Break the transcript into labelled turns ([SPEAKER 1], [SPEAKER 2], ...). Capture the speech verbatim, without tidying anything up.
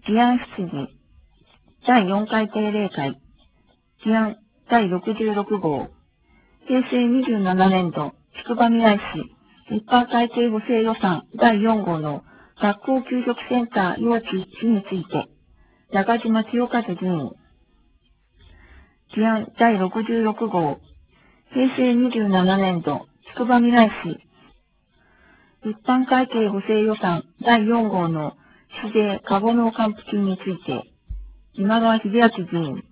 [SPEAKER 1] 議案質疑だいよんかい定例会議案だいろくじゅうろく号平成にじゅうななねん度宿場未来市一般会計補正予算だいよん号の学校給食センター用地一について中島清和議員議案だいろくじゅうろく号平成にじゅうななねん度宿場未来市一般会計補正予算だいよん号の市税カゴ農還付金について今川秀明議員